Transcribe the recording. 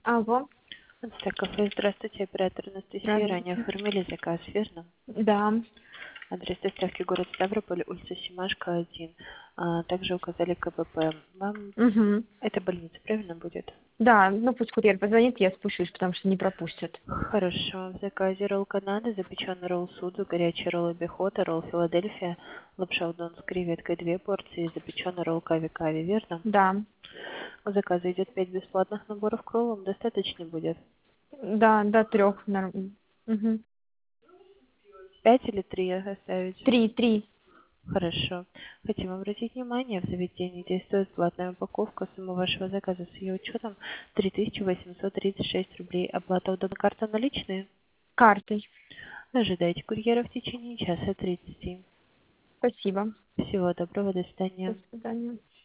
Алло, Так, кафе, здравствуйте, оператор Анастасия. Ранее здравствуйте. оформили заказ, верно? Да. Адрес доставки город Ставрополь, улица Семашко, 1. Также указали КПП. Вам Угу. это больница, правильно будет? Да, ну пусть курьер позвонит, я спущусь, потому что не пропустят. Хорошо. В заказе ролл Канады, запеченный ролл Судзу, горячий ролл Бихота, ролл Филадельфия, лапша удон с креветкой 2 порции, запеченный ролл Кави-Кави, верно? Да. У заказа идет 5 бесплатных наборов к роллам, достаточно будет? Да, до 3. Угу. 5 или 3 оставить? 3. Хорошо. Хотим обратить внимание, в заведении действует платная упаковка. Сумма вашего заказа с ее учетом 3836 рублей. Оплата удобна карта наличные. Картой. Ожидайте курьера в течение часа 30. Спасибо. Всего доброго, до До свидания. свидания.